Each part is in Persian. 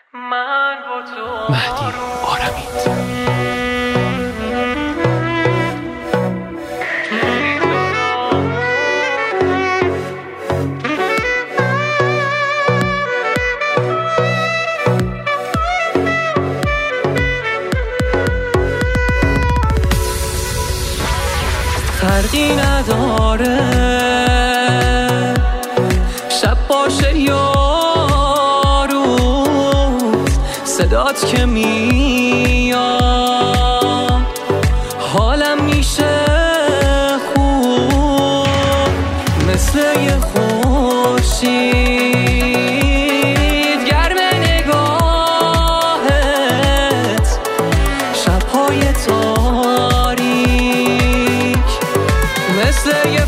مهدی آرمید. فرقی نداره شب باشه یا روز، صدات که میاد حالم میشه خوب، مثل یه خورشید گرم نگاهت، شبهای تاریک مثل یه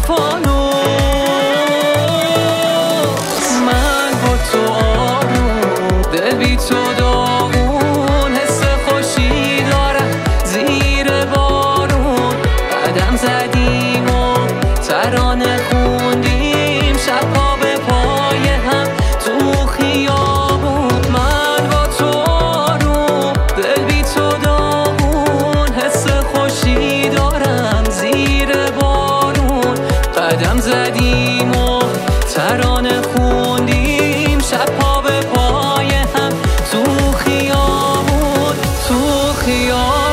فانوس. من با تو آروم، دل بی تو داغون، حس خوشی دارم زیر بارون. قدم زدیم و ترانه خوندیم، شبها به پای هم تو خیابون. من با تو آروم، دل بی تو داغون، حس خوشی دارم زیر بارون. قدم زدیم و ترانه خوندیم، شبها به پای هم تو خیابون، تو خیابون.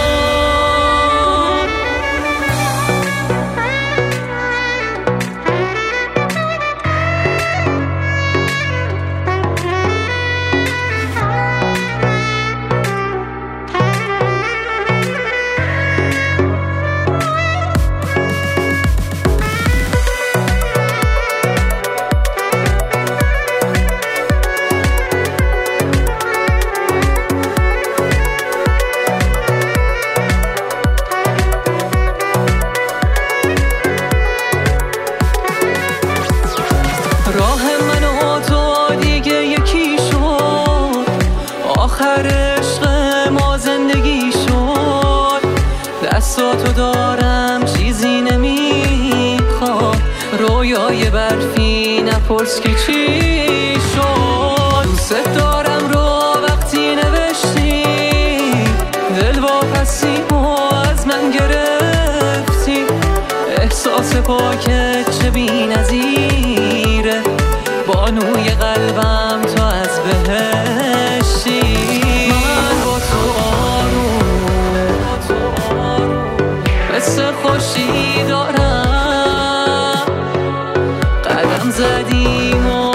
راه من و تو دیگه یکی شد، آخر عشق ما زندگی شد. دستاتو دارم چیزی نمیخواد، رویای برفی نپرس که چی شد. دوست دارم رو وقتی نوشتی، دل واپسیمو از من گرفتی. احساس پاکت چه بی نظیره، بانوی قلبم تو از بهشتی. من با تو آروم، حس خوشی دارم. قدم زدیم و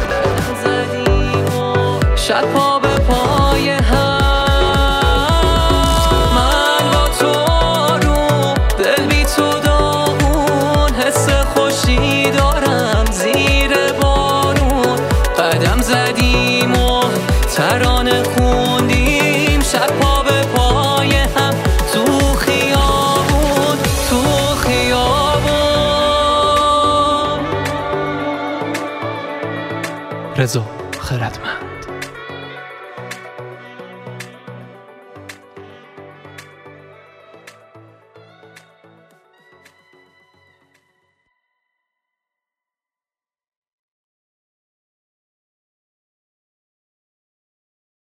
شبها به پای هم. من با تو آروم، دل بی تو داغون، حس خوشی دارم زیر بارون. قدم زدیم و ترانه خوندیم، شبها به پای هم تو خیابون، تو خیابون. رضا خردمند.